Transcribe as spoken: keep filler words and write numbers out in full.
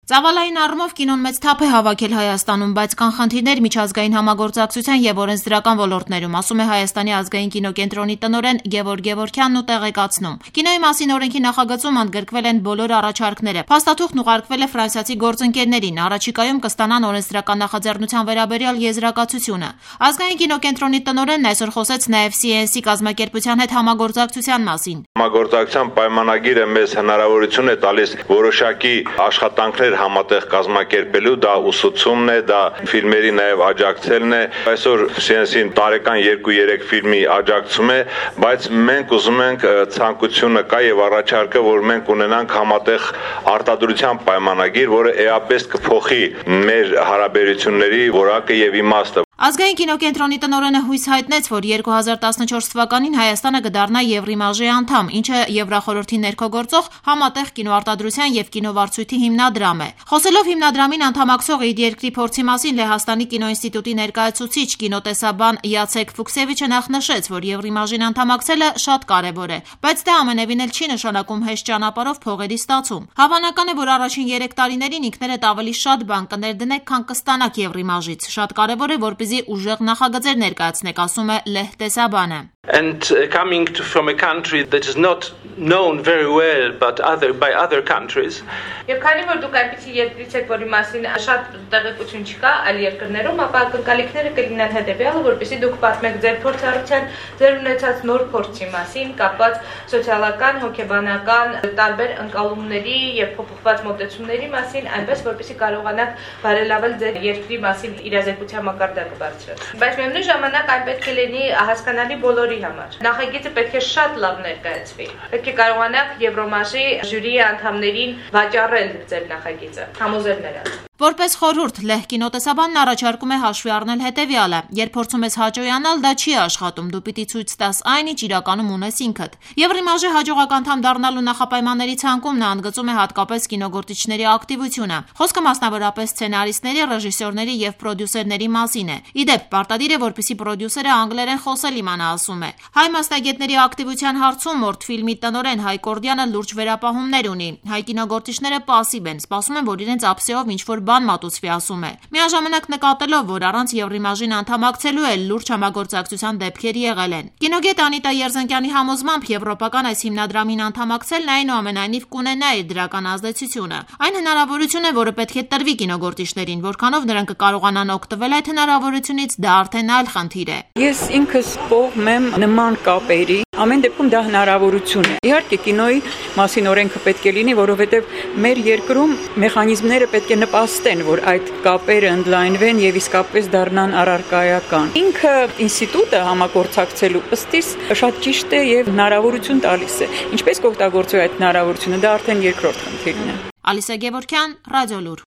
Ծավալային առումով կինոն մեծ թափ է հավաքել Հայաստանում, բայց կան խնդիրներ միջազգային համագործակցության եւ օրենսդրական ոլորտներում, ասում է Հայաստանի ազգային կինոկենտրոնի տնօրեն Գևորգ Գևորգյանն ու տեղեկացնում։ Կինոյի մասին օրենքի նախագծում ընդգրկվել են բոլոր առաջարկները։ Փաստաթուղթն ուղարկվել է ֆրանսիացի գործընկերներին, առաջիկայում կստանան օրենսդրական նախաձեռնության վերաբերյալ եզրակացությունը։ Ազգային կինոկենտրոնի տնօրենն այսօր խոսեց նաեւ սի են սի կազմակերպության հետ համագործակցության մասին։ Համագործակցության պայմանագիրը մեզ հնարավորություն է տալիս որոշակի աշխատանքներ համատեղ կազմակերպելու, դա ուսուցումն է, դա ֆիլմերի նաև աջակցելն է։ Այսօր սի են սին տարեկան երկու-երեք ֆիլմի աջակցում է, բայց մենք ուզում ենք ցանկությունը կա եւ առաջարկը, որ մենք ունենանք համատեղ արտադրության պայմանագիր, որը էապես կփոխի մեր հարաբերությունների որակը եւ իմաստը։ Ազգային կինոկենտրոնի տնօրենը հույս հայտնեց, որ երկու հազար տասնչորս թվականին Հայաստանը կդառնա Եվրիմաժի անդամ, ինչը Եվրախորհրդի ներքո գործող համատեղ կինոարտադրության եւ կինովարձույթի հիմնադրամ է։ Խոսելով հիմնադրամին անդամակցող իր երկրի փորձի մասին Լեհաստանի կինոինստիտուտի ներկայացուցիչ կինոտեսաբան Յացեք Ֆուքսևիչը նախ նշեց, որ Եվրիմաժին անդամակցելը շատ կարեւոր է, բայց դա ամենևին էլ չի նշանակում հեշտ ճանապարհով փողերի ստացում։ Հավանական է, որ առաջին երեք տարիներին ինքներդ ավելի շատ բան կներդնեք, քան կստանաք Եվրիմաժից։ Շատ կարեւոր է, որպեսզի ուժեղ նախագծեր ներկայացնեք, ասում է Լեհ տեսաբանը։ And uh, coming to, from a country that is not known very well but other by other countries. Եվ քանի որ դուք այնպիսի երկրից եք, որի մասին շատ տեղեկություն չկա այլ երկրներում, ապա ակնկալիքները կլինեն հետևյալը, որպեսզի դուք պատմեք ձեր փորձառության, ձեր ունեցած նոր փորձի մասին, կապված սոցիալական, հոգեբանական տարբեր ընկալումների եւ փոփոխված մոտեցումների մասին, այնպես որպեսզի կարողանաք բարելավել ձեր երկրի մասին իրազեկության մակարդակը բարձրացնել։ Բայց միևնույն ժամանակ այն պետք է լինի հասկանալի բոլորի համար։ Նախագիծը պետք է շատ լավ ներկայացվի։ Պետք է կարողանաք Եվրոմաժի ժյուրիի անդամներին վաճառել ձեր նախագիծը, համոզել նրանց։ Որպես խորհուրդ Լեհ կինոտեսաբանն առաջարկում է հաշվի առնել հետևյալը. երբ փորձում ես հաջողանալ, դա չի աշխատում, դու պիտի ցույց տաս այն, ինչ իրականում ունես ինքդ։ Եվրիմաժի հաջողակ անդամ դառնալու նախապայմանների ցանկում նա ընդգծում է հատկապես կինոգործիչների ակտիվությունը։ Խոսքը մասնավորապես սցենարիստների, ռեժիսորների եւ պրոդյուսերների մասին է։ Իդեպ, պարտադիր է, որպեսզի պրոդյուսերը անգլերեն խոսել իմանա, ասում է։ Հայ մասնագետների ակտիվության հարցում մորտֆիլմի տնօրեն Հայ Կորդյանը լուրջ վերապահումներ ունի։ Հայ կինոգործիչները պասիվ են, սպասում են, որ իրենց ափսեով ինչ որ բան մատուցվի, ասում է։ Միաժամանակ նկատելով, որ առանց Եվրիմաժին անդամակցելու էլ լուրջ համագործակցության դեպքեր եղել են։ Կինոգետ Անիտա Երզանկյանի համոզմամբ եվրոպական այս հիմնադրամին անդամակցելն այնուամենայնիվ կունենա իր դրական ազդեցությունը։ Այն հնարավորություն է, որը պետք է տրվի կինոգործիչներին, որքանով նրանք կկարողանան օգտվել այդ հնարավորությունից, դա արդեն այլ խնդիր է։ Ես ինքս կողմ եմ նման կապերի, ամեն դեպքում դա հնարավորություն է։ Իհարկե կինոյի մասին օրենքը պետք է լինի, որովհետև մեր երկրում մեխանիզմները պետք է նպաստեն, որ այդ կապերը ընդլայնվեն եւ իսկապես դառնան առարկայական։ Ինքը ինստիտուտը համագործակցելու ըստիս շատ ճիշտ է եւ հնարավորություն տալիս է։ Ինչպես կօգտագործվի այդ հնարավորությունը, դա արդեն երկրորդ խնդիրն է։ Ալիսա Գևորգյան, Ռադիոլուր։